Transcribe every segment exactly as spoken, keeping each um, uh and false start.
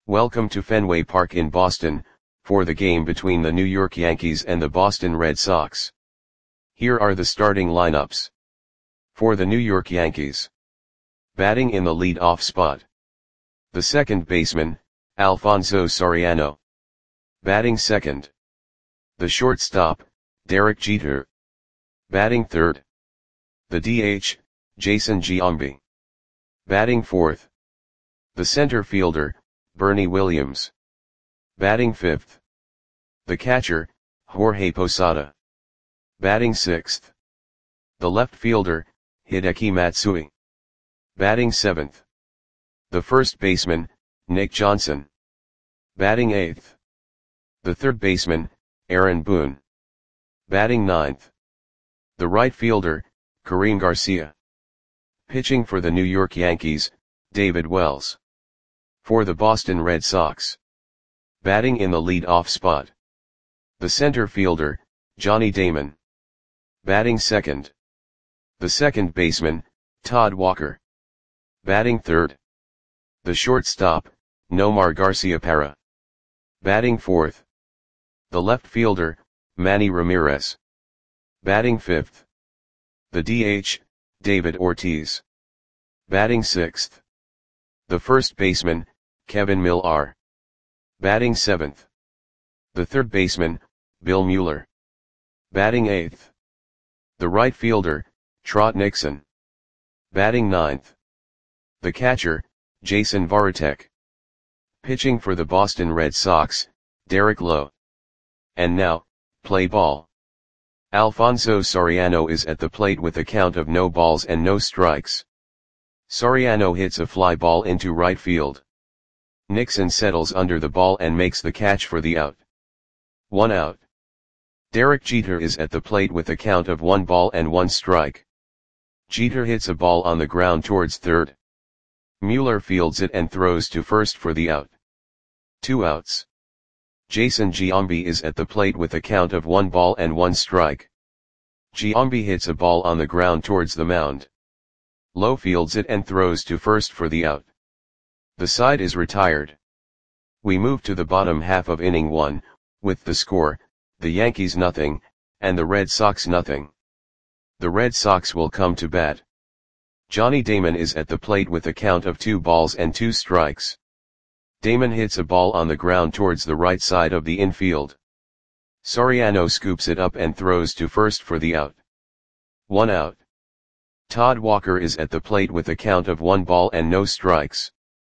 Welcome to Fenway Park in Boston, for the game between the New York Yankees and the Boston Red Sox. Here are the starting lineups. For the New York Yankees. Batting in the lead-off spot. The second baseman, Alfonso Soriano. Batting second. The shortstop, Derek Jeter. Batting third. The D H, Jason Giambi. Batting fourth. The center fielder, Bernie Williams. Batting fifth. The catcher, Jorge Posada. Batting sixth. The left fielder, Hideki Matsui. Batting seventh. The first baseman, Nick Johnson. Batting eighth. The third baseman, Aaron Boone. Batting ninth. The right fielder, Karim Garcia. Pitching for the New York Yankees, David Wells. For the Boston Red Sox. Batting in the lead-off spot. The center fielder, Johnny Damon. Batting second. The second baseman, Todd Walker. Batting third. The shortstop, Nomar Garciaparra. Batting fourth. The left fielder, Manny Ramirez. Batting fifth. The D H, David Ortiz. Batting sixth. The first baseman, Kevin Millar. Batting seventh. The third baseman, Bill Mueller. Batting eighth. The right fielder, Trot Nixon. Batting ninth. The catcher, Jason Varitek. Pitching for the Boston Red Sox, Derek Lowe. And now, play ball. Alfonso Soriano is at the plate with a count of no balls and no strikes. Soriano hits a fly ball into right field. Nixon settles under the ball and makes the catch for the out. One out. Derek Jeter is at the plate with a count of one ball and one strike. Jeter hits a ball on the ground towards third. Mueller fields it and throws to first for the out. Two outs. Jason Giambi is at the plate with a count of one ball and one strike. Giambi hits a ball on the ground towards the mound. Lowe fields it and throws to first for the out. The side is retired. We move to the bottom half of inning one, with the score, the Yankees nothing, and the Red Sox nothing. The Red Sox will come to bat. Johnny Damon is at the plate with a count of two balls and two strikes. Damon hits a ball on the ground towards the right side of the infield. Soriano scoops it up and throws to first for the out. One out. Todd Walker is at the plate with a count of one ball and no strikes.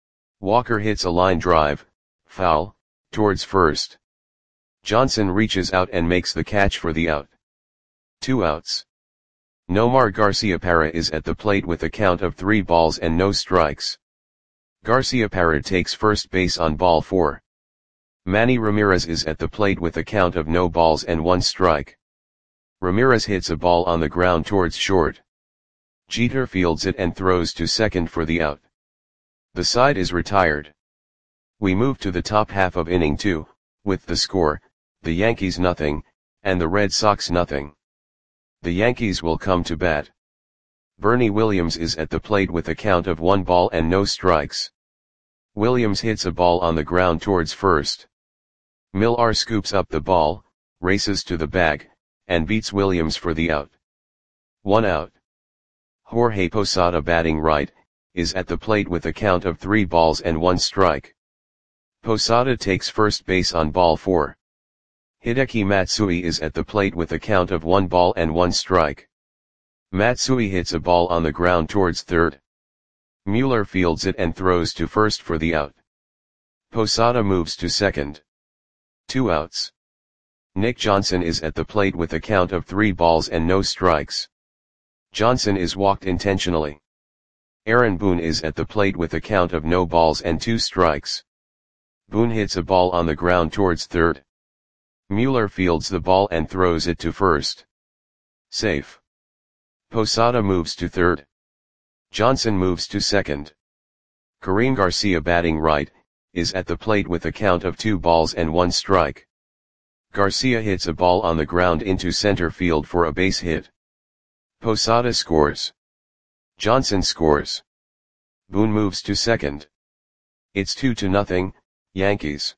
Walker hits a line drive, foul, towards first. Johnson reaches out and makes the catch for the out. Two outs. Nomar Garciaparra is at the plate with a count of three balls and no strikes. Garciaparra takes first base on ball four. Manny Ramirez is at the plate with a count of no balls and one strike. Ramirez hits a ball on the ground towards short. Jeter fields it and throws to second for the out. The side is retired. We move to the top half of inning two, with the score, the Yankees nothing, and the Red Sox nothing. The Yankees will come to bat. Bernie Williams is at the plate with a count of one ball and no strikes. Williams hits a ball on the ground towards first. Millar scoops up the ball, races to the bag, and beats Williams for the out. One out. Jorge Posada batting right, is at the plate with a count of three balls and one strike. Posada takes first base on ball four. Hideki Matsui is at the plate with a count of one ball and one strike. Matsui hits a ball on the ground towards third. Mueller fields it and throws to first for the out. Posada moves to second. Two outs. Nick Johnson is at the plate with a count of three balls and no strikes. Johnson is walked intentionally. Aaron Boone is at the plate with a count of no balls and two strikes. Boone hits a ball on the ground towards third. Mueller fields the ball and throws it to first. Safe. Posada moves to third. Johnson moves to second. Karim Garcia batting right, is at the plate with a count of two balls and one strike. Garcia hits a ball on the ground into center field for a base hit. Posada scores. Johnson scores. Boone moves to second. It's two to nothing, Yankees.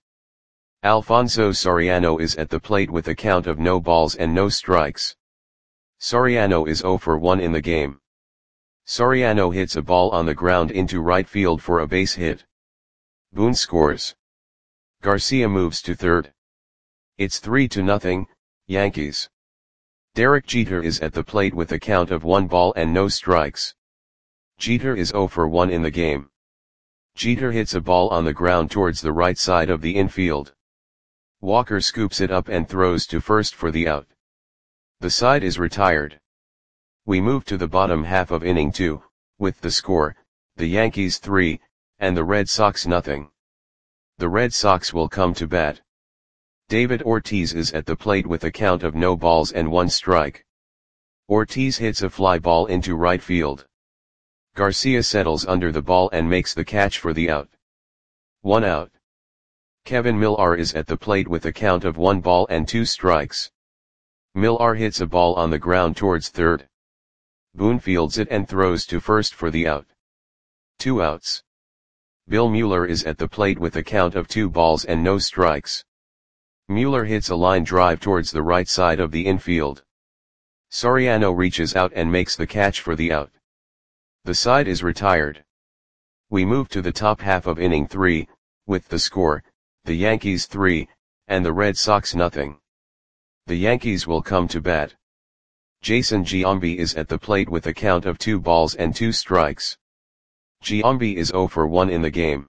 Alfonso Soriano is at the plate with a count of no balls and no strikes. Soriano is zero for one in the game. Soriano hits a ball on the ground into right field for a base hit. Boone scores. Garcia moves to third. It's three to nothing, Yankees. Derek Jeter is at the plate with a count of one ball and no strikes. Jeter is zero for one in the game. Jeter hits a ball on the ground towards the right side of the infield. Walker scoops it up and throws to first for the out. The side is retired. We move to the bottom half of inning two, with the score, the Yankees three, and the Red Sox nothing. The Red Sox will come to bat. David Ortiz is at the plate with a count of no balls and one strike. Ortiz hits a fly ball into right field. Garcia settles under the ball and makes the catch for the out. One out. Kevin Millar is at the plate with a count of one ball and two strikes. Millar hits a ball on the ground towards third. Boone fields it and throws to first for the out. Two outs. Bill Mueller is at the plate with a count of two balls and no strikes. Mueller hits a line drive towards the right side of the infield. Soriano reaches out and makes the catch for the out. The side is retired. We move to the top half of inning three, with the score, the Yankees three, and the Red Sox nothing. The Yankees will come to bat. Jason Giambi is at the plate with a count of two balls and two strikes. Giambi is zero for one in the game.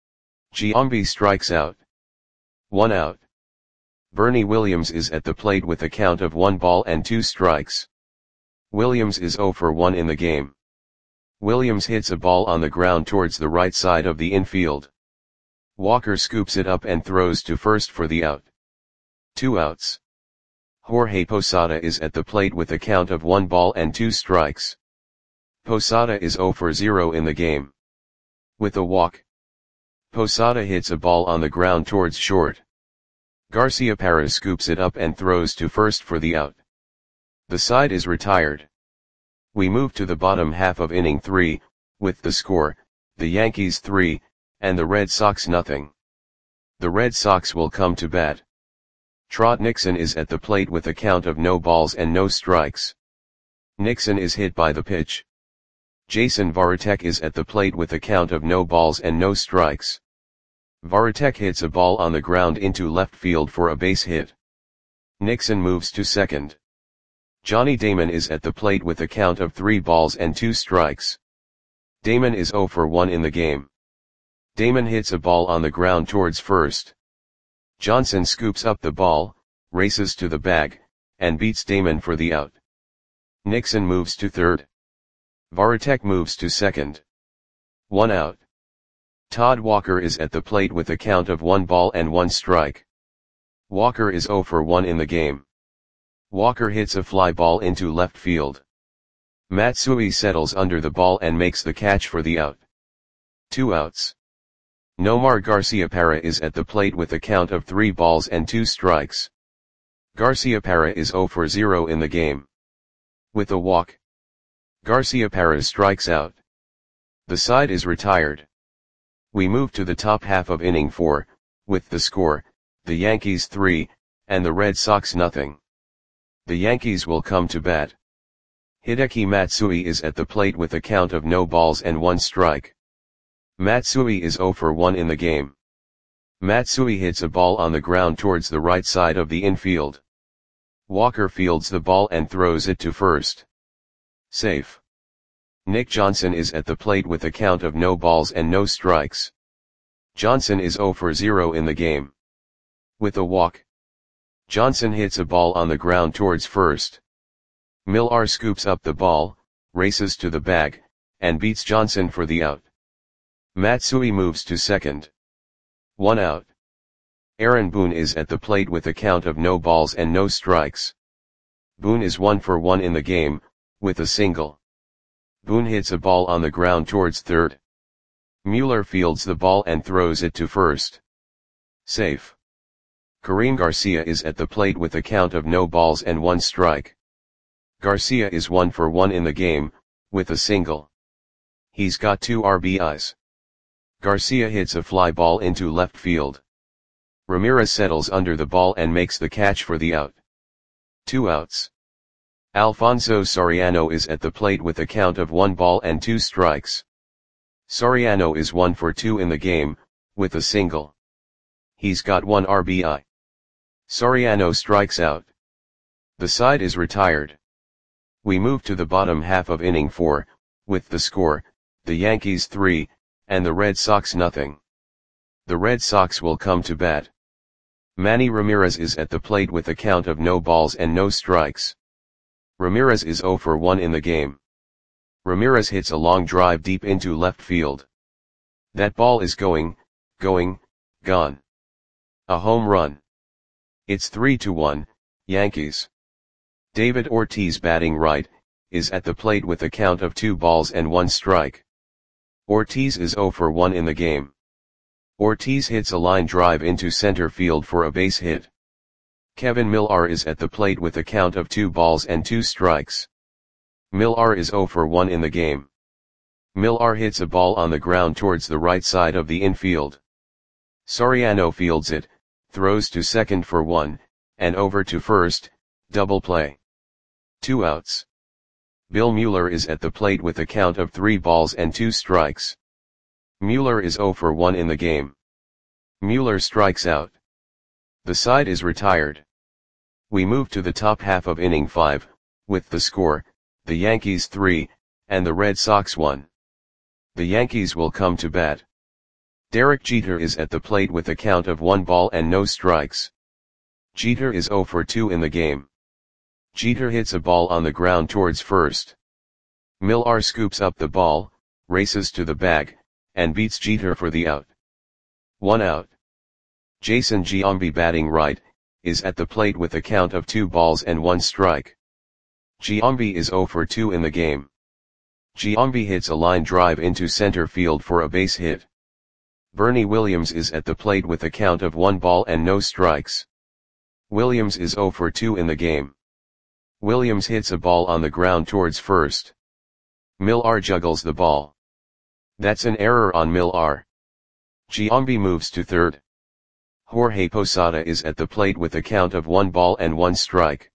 Giambi strikes out. One out. Bernie Williams is at the plate with a count of one ball and two strikes. Williams is zero for one in the game. Williams hits a ball on the ground towards the right side of the infield. Walker scoops it up and throws to first for the out. Two outs. Jorge Posada is at the plate with a count of one ball and two strikes. Posada is zero for zero in the game. With a walk. Posada hits a ball on the ground towards short. Garcia Perez scoops it up and throws to first for the out. The side is retired. We move to the bottom half of inning three, with the score, the Yankees three, and the Red Sox nothing. The Red Sox will come to bat. Trot Nixon is at the plate with a count of no balls and no strikes. Nixon is hit by the pitch. Jason Varitek is at the plate with a count of no balls and no strikes. Varitek hits a ball on the ground into left field for a base hit. Nixon moves to second. Johnny Damon is at the plate with a count of three balls and two strikes. Damon is zero for one in the game. Damon hits a ball on the ground towards first. Johnson scoops up the ball, races to the bag, and beats Damon for the out. Nixon moves to third. Varitek moves to second. One out. Todd Walker is at the plate with a count of one ball and one strike. Walker is zero for one in the game. Walker hits a fly ball into left field. Matsui settles under the ball and makes the catch for the out. Two outs. Nomar Garciaparra is at the plate with a count of three balls and two strikes. Garciaparra is zero for zero in the game. With a walk. Garciaparra strikes out. The side is retired. We move to the top half of inning four, with the score, the Yankees three, and the Red Sox nothing. The Yankees will come to bat. Hideki Matsui is at the plate with a count of no balls and one strike. Matsui is zero for one in the game. Matsui hits a ball on the ground towards the right side of the infield. Walker fields the ball and throws it to first. Safe. Nick Johnson is at the plate with a count of no balls and no strikes. Johnson is zero for zero in the game. With a walk. Johnson hits a ball on the ground towards first. Millar scoops up the ball, races to the bag, and beats Johnson for the out. Matsui moves to second. One out. Aaron Boone is at the plate with a count of no balls and no strikes. Boone is one for one in the game, with a single. Boone hits a ball on the ground towards third. Mueller fields the ball and throws it to first. Safe. Kareem Garcia is at the plate with a count of no balls and one strike. Garcia is one for one in the game, with a single. He's got two R B Is. Garcia hits a fly ball into left field. Ramirez settles under the ball and makes the catch for the out. Two outs. Alfonso Soriano is at the plate with a count of one ball and two strikes. Soriano is one for two in the game, with a single. He's got one R B I. Soriano strikes out. The side is retired. We move to the bottom half of inning four, with the score, the Yankees three, and the Red Sox nothing. The Red Sox will come to bat. Manny Ramirez is at the plate with a count of no balls and no strikes. Ramirez is zero for one in the game. Ramirez hits a long drive deep into left field. That ball is going, going, gone. A home run. It's three to one, Yankees. David Ortiz, batting right, is at the plate with a count of two balls and one strike. Ortiz is zero for one in the game. Ortiz hits a line drive into center field for a base hit. Kevin Millar is at the plate with a count of two balls and two strikes. Millar is zero for one in the game. Millar hits a ball on the ground towards the right side of the infield. Soriano fields it, throws to second for one, and over to first, double play. Two outs. Bill Mueller is at the plate with a count of three balls and two strikes. Mueller is zero for one in the game. Mueller strikes out. The side is retired. We move to the top half of inning five, with the score, the Yankees three, and the Red Sox one. The Yankees will come to bat. Derek Jeter is at the plate with a count of one ball and no strikes. Jeter is zero for two in the game. Jeter hits a ball on the ground towards first. Millar scoops up the ball, races to the bag, and beats Jeter for the out. One out. Jason Giambi, batting right, is at the plate with a count of two balls and one strike. Giambi is zero for two in the game. Giambi hits a line drive into center field for a base hit. Bernie Williams is at the plate with a count of one ball and no strikes. Williams is zero for two in the game. Williams hits a ball on the ground towards first. Millar juggles the ball. That's an error on Millar. Giambi moves to third. Jorge Posada is at the plate with a count of one ball and one strike.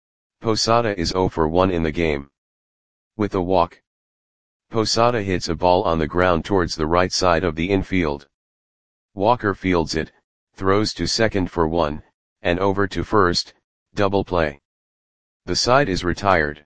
Posada is zero for one in the game. With a walk. Posada hits a ball on the ground towards the right side of the infield. Walker fields it, throws to second for one, and over to first, double play. The side is retired.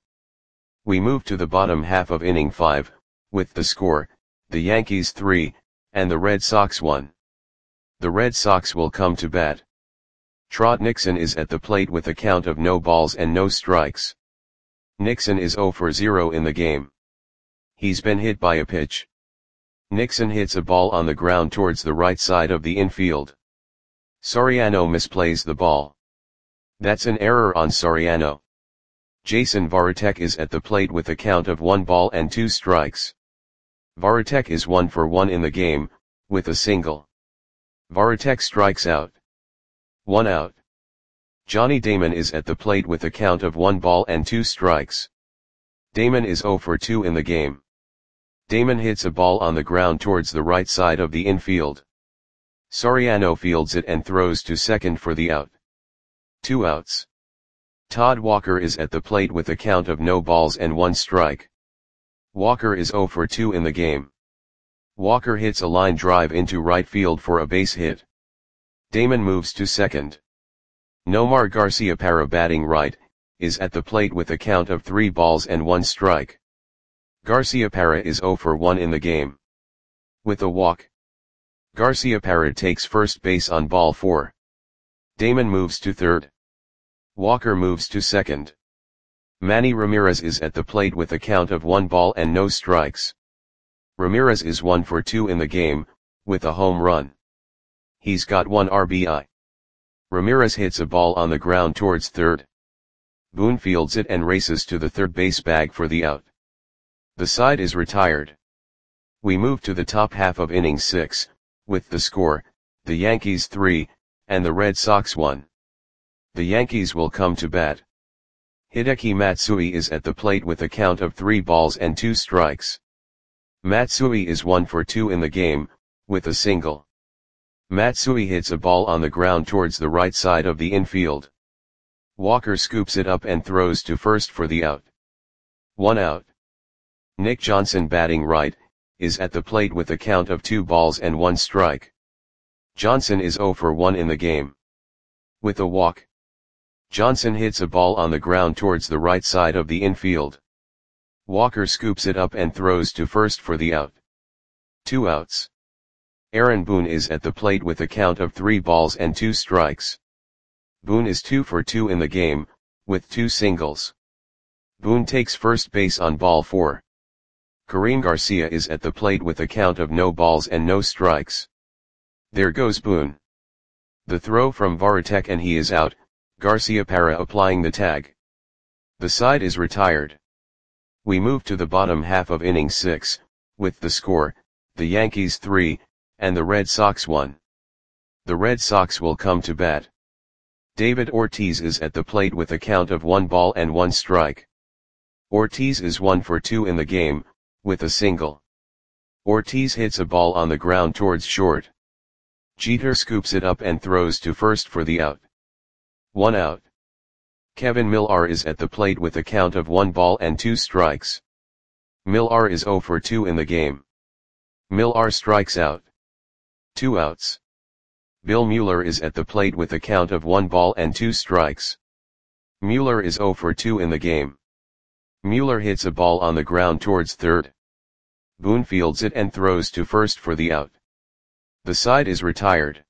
We move to the bottom half of inning five, with the score, the Yankees three, and the Red Sox one. The Red Sox will come to bat. Trot Nixon is at the plate with a count of no balls and no strikes. Nixon is zero for zero in the game. He's been hit by a pitch. Nixon hits a ball on the ground towards the right side of the infield. Soriano misplays the ball. That's an error on Soriano. Jason Varitek is at the plate with a count of one ball and two strikes. Varitek is one for one in the game, with a single. Varitek strikes out. One out. Johnny Damon is at the plate with a count of one ball and two strikes. Damon is zero for two in the game. Damon hits a ball on the ground towards the right side of the infield. Soriano fields it and throws to second for the out. Two outs. Todd Walker is at the plate with a count of no balls and one strike. Walker is zero for two in the game. Walker hits a line drive into right field for a base hit. Damon moves to second. Nomar Garciaparra, batting right, is at the plate with a count of three balls and one strike. Garciaparra is zero for one in the game. With a walk. Garciaparra takes first base on ball four. Damon moves to third. Walker moves to second. Manny Ramirez is at the plate with a count of one ball and no strikes. Ramirez is one for two in the game, with a home run. He's got one R B I. Ramirez hits a ball on the ground towards third. Boone fields it and races to the third base bag for the out. The side is retired. We move to the top half of inning six, with the score, the Yankees three, and the Red Sox one. The Yankees will come to bat. Hideki Matsui is at the plate with a count of three balls and two strikes. Matsui is one for two in the game, with a single. Matsui hits a ball on the ground towards the right side of the infield. Walker scoops it up and throws to first for the out. One out. Nick Johnson, batting right, is at the plate with a count of two balls and one strike. Johnson is oh for one in the game. With a walk, Johnson hits a ball on the ground towards the right side of the infield. Walker scoops it up and throws to first for the out. Two outs. Aaron Boone is at the plate with a count of three balls and two strikes. Boone is two for two in the game, with two singles. Boone takes first base on ball four. Kareem Garcia is at the plate with a count of no balls and no strikes. There goes Boone. The throw from Varitek and he is out, Garciaparra applying the tag. The side is retired. We move to the bottom half of inning six, with the score, the Yankees three, and the Red Sox one. The Red Sox will come to bat. David Ortiz is at the plate with a count of one ball and one strike. Ortiz is one for two in the game, with a single. Ortiz hits a ball on the ground towards short. Jeter scoops it up and throws to first for the out. One out. Kevin Millar is at the plate with a count of one ball and two strikes. Millar is oh for two in the game. Millar strikes out. Two outs. Bill Mueller is at the plate with a count of one ball and two strikes. Mueller is oh for two in the game. Mueller hits a ball on the ground towards third. Boone fields it and throws to first for the out. The side is retired.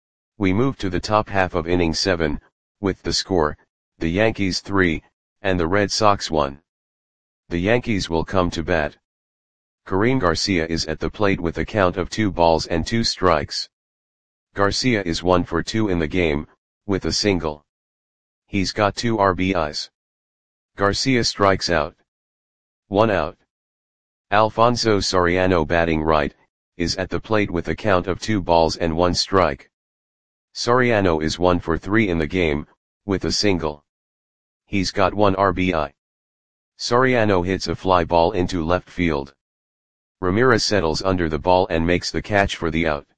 We move to the top half of inning seven, with the score, the Yankees three, and the Red Sox one. The Yankees will come to bat. Kareem Garcia is at the plate with a count of two balls and two strikes. Garcia is one for two in the game, with a single. He's got two R B Is. Garcia strikes out. One out. Alfonso Soriano, batting right, is at the plate with a count of two balls and one strike. Soriano is one for three in the game, with a single. He's got one R B I. Soriano hits a fly ball into left field. Ramirez settles under the ball and makes the catch for the out.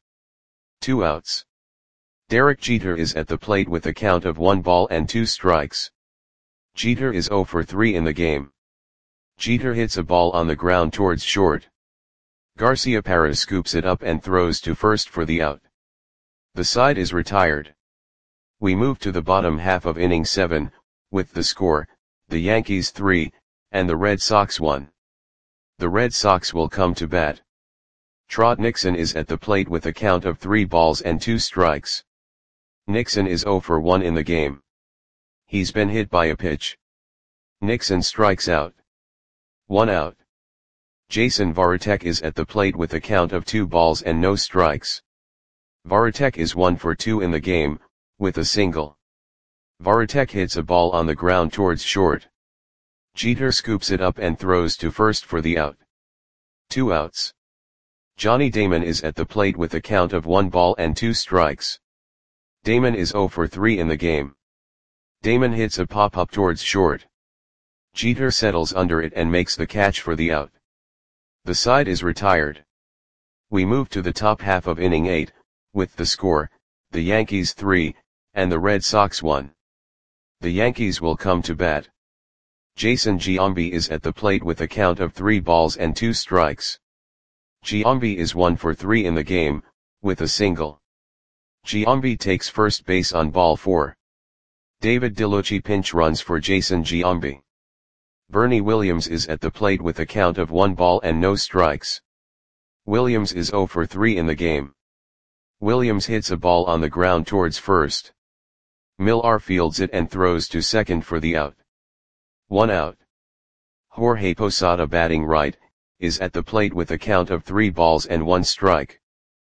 Two outs. Derek Jeter is at the plate with a count of one ball and two strikes. Jeter is oh for three in the game. Jeter hits a ball on the ground towards short. Garciaparra scoops it up and throws to first for the out. The side is retired. We move to the bottom half of inning seven, with the score, the Yankees three, and the Red Sox one. The Red Sox will come to bat. Trot Nixon is at the plate with a count of three balls and two strikes. Nixon is oh for one in the game. He's been hit by a pitch. Nixon strikes out. One out. Jason Varitek is at the plate with a count of two balls and no strikes. Varitek is one for two in the game, with a single. Varitek hits a ball on the ground towards short. Jeter scoops it up and throws to first for the out. Two outs. Johnny Damon is at the plate with a count of one ball and two strikes. Damon is oh for three in the game. Damon hits a pop-up towards short. Jeter settles under it and makes the catch for the out. The side is retired. We move to the top half of inning eight, with the score, the Yankees three, and the Red Sox one. The Yankees will come to bat. Jason Giambi is at the plate with a count of three balls and two strikes. Giambi is one for three in the game, with a single. Giambi takes first base on ball four. David DeLucci pinch runs for Jason Giambi. Bernie Williams is at the plate with a count of one ball and no strikes. Williams is oh for three in the game. Williams hits a ball on the ground towards first. Millar fields it and throws to second for the out. One out. Jorge Posada, batting right, is at the plate with a count of three balls and one strike.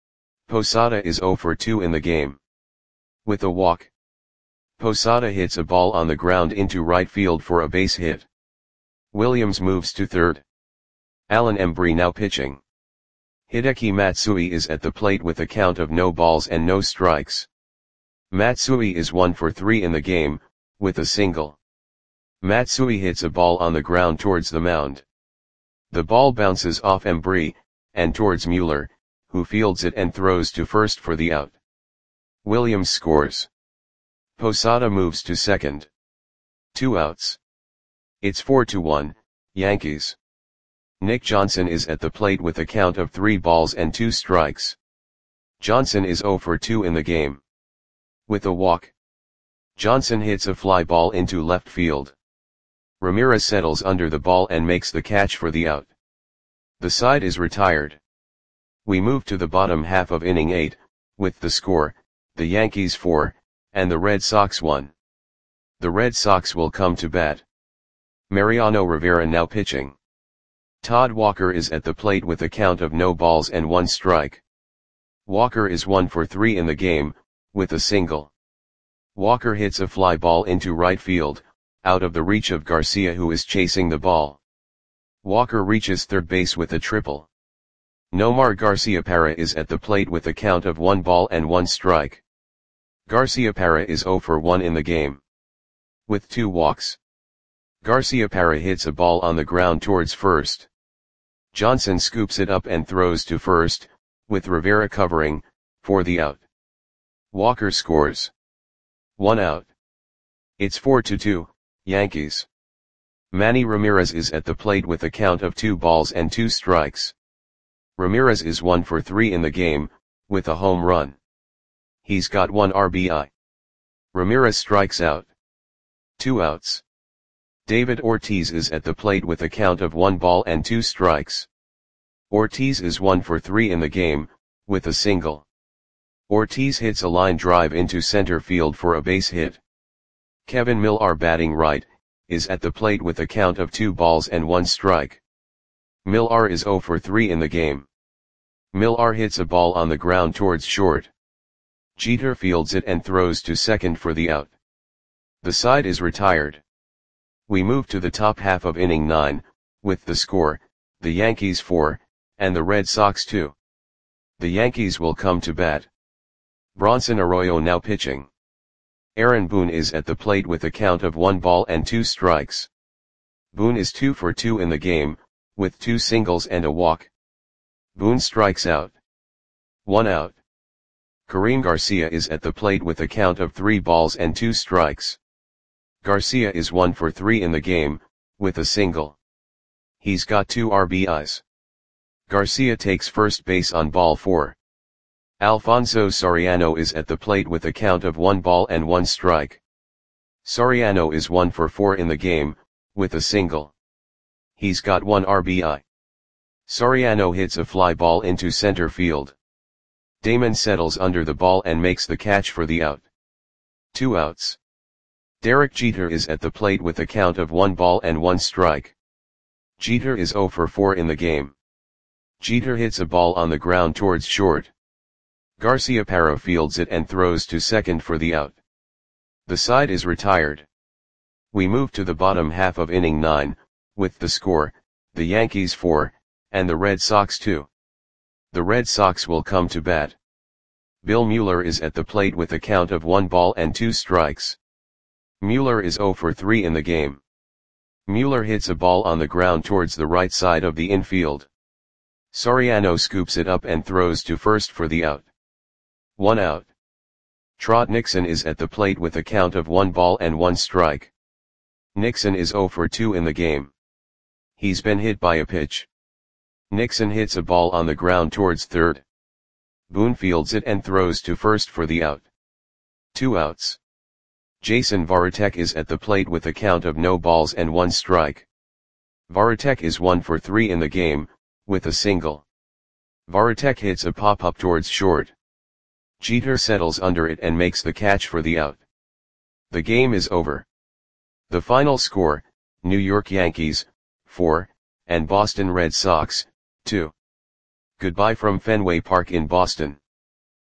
Posada is oh for two in the game. With a walk, Posada hits a ball on the ground into right field for a base hit. Williams moves to third. Alan Embry now pitching. Hideki Matsui is at the plate with a count of no balls and no strikes. Matsui is one for three in the game, with a single. Matsui hits a ball on the ground towards the mound. The ball bounces off Embry, and towards Mueller, who fields it and throws to first for the out. Williams scores. Posada moves to second. Two outs. It's four to one, Yankees. Nick Johnson is at the plate with a count of three balls and two strikes. Johnson is oh for two in the game. With a walk, Johnson hits a fly ball into left field. Ramirez settles under the ball and makes the catch for the out. The side is retired. We move to the bottom half of inning eight, with the score, the Yankees four, and the Red Sox one. The Red Sox will come to bat. Mariano Rivera now pitching. Todd Walker is at the plate with a count of no balls and one strike. Walker is one for three in the game, with a single. Walker hits a fly ball into right field, out of the reach of Garcia, who is chasing the ball. Walker reaches third base with a triple. Nomar Garciaparra is at the plate with a count of one ball and one strike. Garciaparra is oh for one in the game. With two walks, Garciaparra hits a ball on the ground towards first. Johnson scoops it up and throws to first, with Rivera covering, for the out. Walker scores. One out. It's four to two, Yankees. Manny Ramirez is at the plate with a count of two balls and two strikes. Ramirez is one for three in the game, with a home run. He's got one R B I. Ramirez strikes out. Two outs. David Ortiz is at the plate with a count of one ball and two strikes. Ortiz is one for three in the game, with a single. Ortiz hits a line drive into center field for a base hit. Kevin Millar, batting right, is at the plate with a count of two balls and one strike. Millar is oh for three in the game. Millar hits a ball on the ground towards short. Jeter fields it and throws to second for the out. The side is retired. We move to the top half of inning nine, with the score, the Yankees four, and the Red Sox two. The Yankees will come to bat. Bronson Arroyo now pitching. Aaron Boone is at the plate with a count of one ball and two strikes. Boone is two for two in the game, with two singles and a walk. Boone strikes out. One out. Karim Garcia is at the plate with a count of three balls and two strikes. Garcia is one for three in the game, with a single. He's got two R B Is. Garcia takes first base on ball four. Alfonso Soriano is at the plate with a count of one ball and one strike. Soriano is one for four in the game, with a single. He's got one R B I. Soriano hits a fly ball into center field. Damon settles under the ball and makes the catch for the out. Two outs. Derek Jeter is at the plate with a count of one ball and one strike. Jeter is oh for four in the game. Jeter hits a ball on the ground towards short. Garciaparra fields it and throws to second for the out. The side is retired. We move to the bottom half of inning nine, with the score, the Yankees four, and the Red Sox two. The Red Sox will come to bat. Bill Mueller is at the plate with a count of one ball and two strikes. Mueller is oh for three in the game. Mueller hits a ball on the ground towards the right side of the infield. Soriano scoops it up and throws to first for the out. One out. Trot Nixon is at the plate with a count of one ball and one strike. Nixon is oh for two in the game. He's been hit by a pitch. Nixon hits a ball on the ground towards third. Boone fields it and throws to first for the out. Two outs. Jason Varitek is at the plate with a count of no balls and one strike. Varitek is one for three in the game, with a single. Varitek hits a pop-up towards short. Jeter settles under it and makes the catch for the out. The game is over. The final score, New York Yankees, four, and Boston Red Sox, two. Goodbye from Fenway Park in Boston.